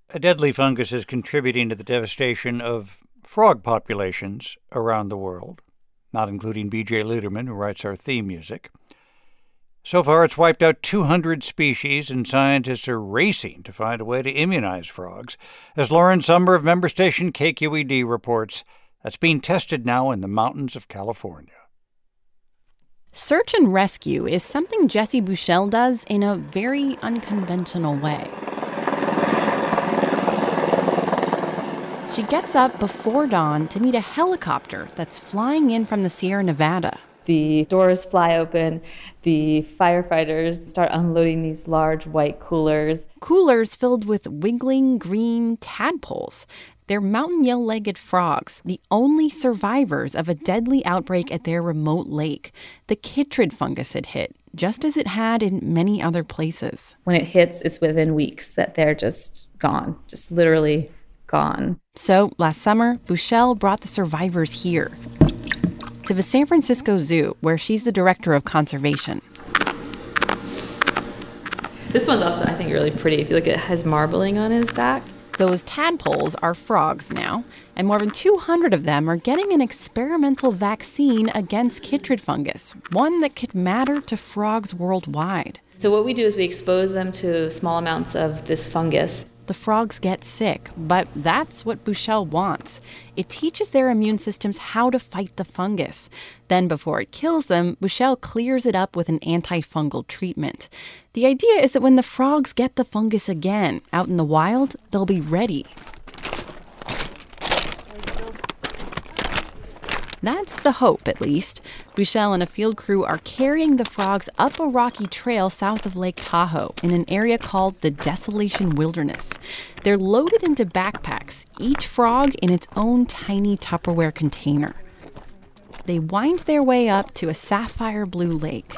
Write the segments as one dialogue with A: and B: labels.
A: A deadly fungus is contributing to the devastation of frog populations around the world, not including B.J. Luderman, who writes our theme music. So far, it's wiped out 200 species, and scientists are racing to find a way to immunize frogs. As Lauren Summer of member station KQED reports, that's being tested now in the mountains of California.
B: Search and rescue is something Jessie Bushell does in a very unconventional way. She gets up before dawn to meet a helicopter that's flying in from the Sierra Nevada.
C: The doors fly open, the firefighters start unloading these large white coolers.
B: Coolers filled with wiggling green tadpoles. They're mountain yellow-legged frogs, the only survivors of a deadly outbreak at their remote lake. The chytrid fungus had hit, just as it had in many other places.
C: When it hits, it's within weeks that they're just gone, just literally gone.
B: So last summer, Bushell brought the survivors here to the San Francisco Zoo, where she's the director of conservation.
C: This one's also, I think, really pretty. If you look at it, it has marbling on his back.
B: Those tadpoles are frogs now, and more than 200 of them are getting an experimental vaccine against chytrid fungus, one that could matter to frogs worldwide.
C: So what we do is we expose them to small amounts of this fungus.
B: The frogs get sick, but that's what Bushell wants. It teaches their immune systems how to fight the fungus. Then before it kills them, Bushell clears it up with an antifungal treatment. The idea is that when the frogs get the fungus again out in the wild, they'll be ready. That's the hope, at least. Bushell and a field crew are carrying the frogs up a rocky trail south of Lake Tahoe in an area called the Desolation Wilderness. They're loaded into backpacks, each frog in its own tiny Tupperware container. They wind their way up to a sapphire blue lake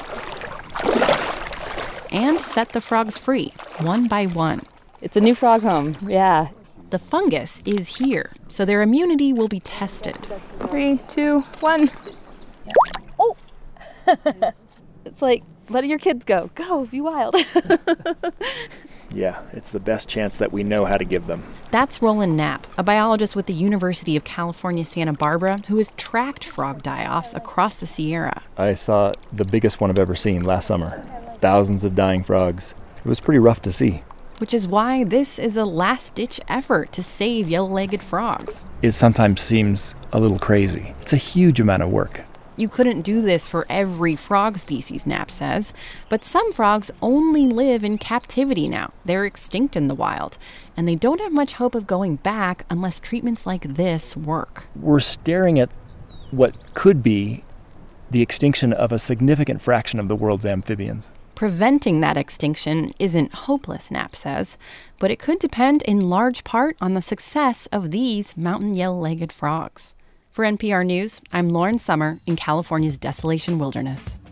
B: and set the frogs free, one by one.
C: It's a new frog home, yeah.
B: The fungus is here, so their immunity will be tested.
C: 3, 2, 1. Oh! It's like letting your kids go. Go, be wild.
D: Yeah, it's the best chance that we know how to give them.
B: That's Roland Knapp, a biologist with the University of California, Santa Barbara, who has tracked frog die-offs across the Sierra.
D: I saw the biggest one I've ever seen last summer. Thousands of dying frogs. It was pretty rough to see.
B: Which is why this is a last-ditch effort to save yellow-legged frogs.
D: It sometimes seems a little crazy. It's a huge amount of work.
B: You couldn't do this for every frog species, Knapp says. But some frogs only live in captivity now. They're extinct in the wild. And they don't have much hope of going back unless treatments like this work.
D: We're staring at what could be the extinction of a significant fraction of the world's amphibians.
B: Preventing that extinction isn't hopeless, Knapp says, but it could depend in large part on the success of these mountain yellow-legged frogs. For NPR News, I'm Lauren Summer in California's Desolation Wilderness.